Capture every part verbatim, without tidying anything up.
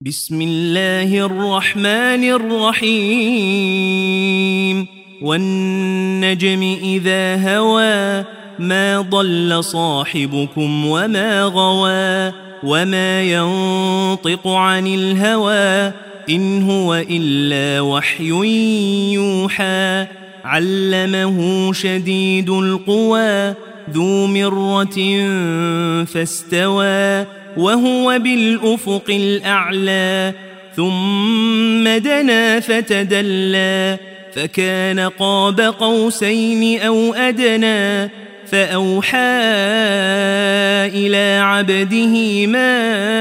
بسم الله الرحمن الرحيم والنجم إذا هوى ما ضل صاحبكم وما غوى وما ينطق عن الهوى إن هو إلا وحي يوحى علمه شديد القوى ذو مرة فاستوى وهو بالأفق الأعلى ثم دنا فتدلى فكان قاب قوسين أو أدنى فأوحى إلى عبده ما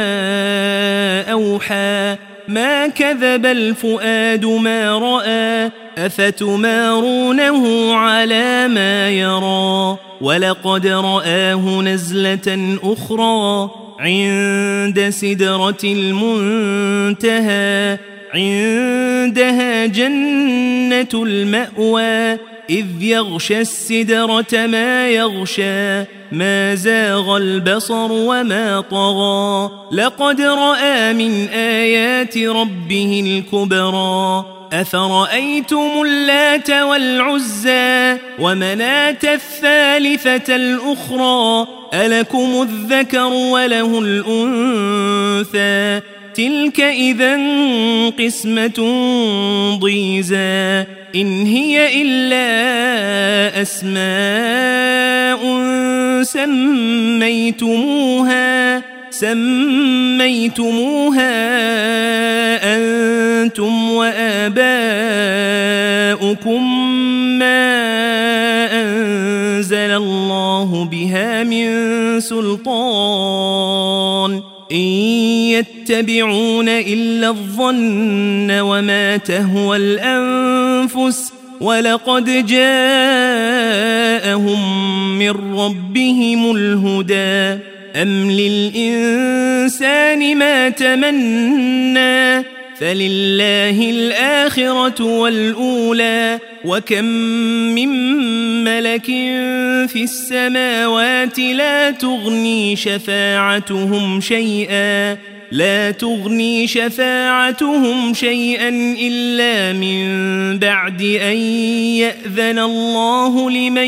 أوحى ما كذب الفؤاد ما رأى أفتمارونه على ما يرى ولقد رآه نزلة أخرى عند سدرة المنتهى عندها جنة المأوى إذ يغشى السدرة ما يغشى ما زاغ البصر وما طغى لقد رأى من آيات ربه الكبرى أفرأيتم اللات والعزى ومناة الثالثة الأخرى ألكم الذكر وله الأنثى تلك إذا قسمة ضيزى إن هي إلا أسماء سميتموها سميتموها أنتم وآباؤكم ما أنزل الله بها من سلطان إن يتبعون إلا الظن وما تهوى الأنفس ولقد جاءهم من ربهم الهدى أم للإنسان ما تمنى فلله الآخرة والأولى وكم من ملك في السماوات لا تغني شفاعتهم شيئا لا تغني شفاعتهم شيئا إلا من بعد أن يأذن الله لمن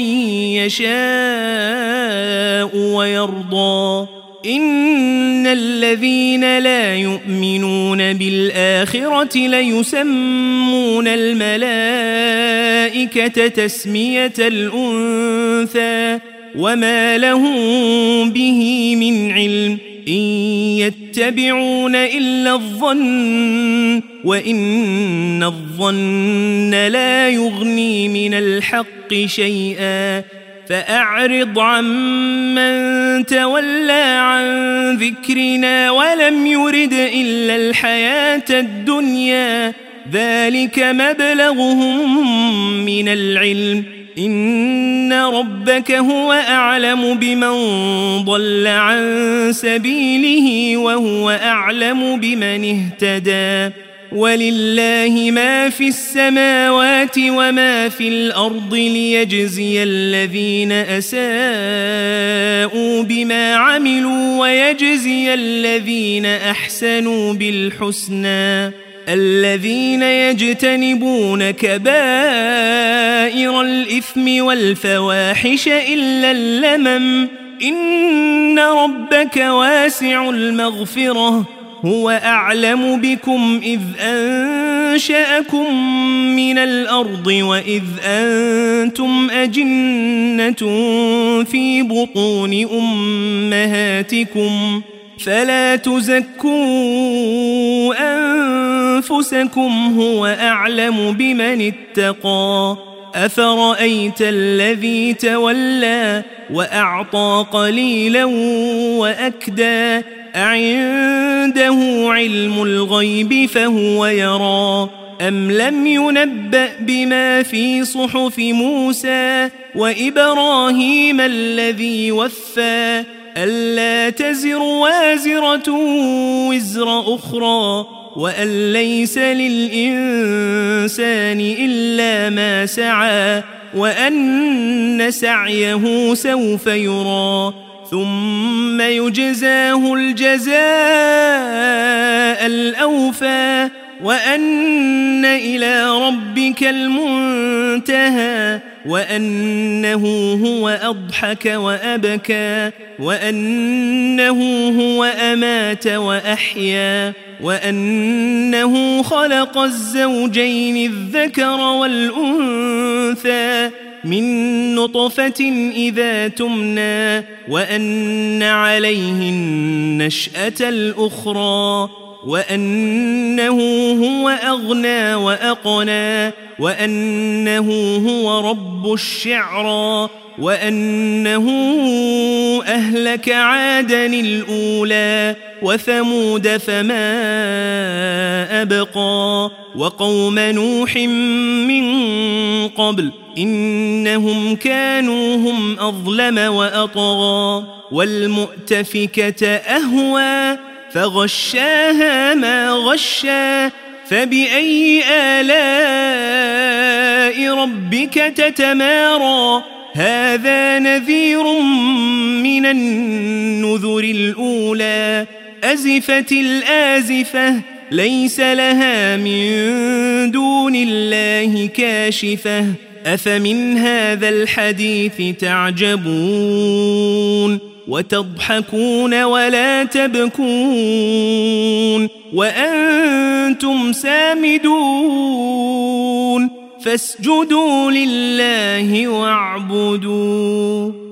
يشاء ويرضى إن الذين لا يؤمنون بالآخرة ليسمون الملائكة تسمية الأنثى وما لهم به من علم إن يتبعون إلا الظن وإن الظن لا يغني من الحق شيئا فأعرض عمن تولى عن ذكرنا ولم يرد إلا الحياة الدنيا ذلك مبلغهم من العلم إن ربك هو أعلم بمن ضل عن سبيله وهو أعلم بمن اهتدى ولله ما في السماوات وما في الأرض ليجزي الذين أساءوا بما عملوا ويجزي الذين أحسنوا بالحسنى الذين يجتنبون كبائر الإثم والفواحش إلا اللمم إن ربك واسع المغفرة هو أعلم بكم إذ أنشأكم من الأرض وإذ أنتم أجنة في بطون أمهاتكم فلا تزكوا أنفسكم هو أعلم بمن اتقى أفرأيت الذي تولى وأعطى قليلا وأكدى أعنده علم الغيب فهو يرى أم لم ينبأ بما في صحف موسى وإبراهيم الذي وفى ألا تزر وازرة وزر أخرى وأن ليس للإنسان إلا ما سعى وأن سعيه سوف يرى ثم يجزاه الجزاء الأوفى وأوفى وأن إلى ربك المنتهى وأنه هو أضحك وأبكى وأنه هو أمات وأحيا وأنه خلق الزوجين الذكر والأنثى من نطفة إذا تمنى وأن عليه النشأة الأخرى وأنه هو أغنى وأقنى وأنه هو رب الشعرى وأنه أهلك عادا الأولى وثمود فما أبقى وقوم نوح من قبل إنهم كانوا هم أظلم وأطغى والمؤتفكة أهوى فغشاها ما غشا فبأي آلاء ربك تتمارى هذا نذير من النذر الأولى أزفت الآزفة ليس لها من دون الله كاشفة أفمن هذا الحديث تعجبون وتضحكون ولا تبكون وأنتم سامدون فاسجدوا لله واعبدوا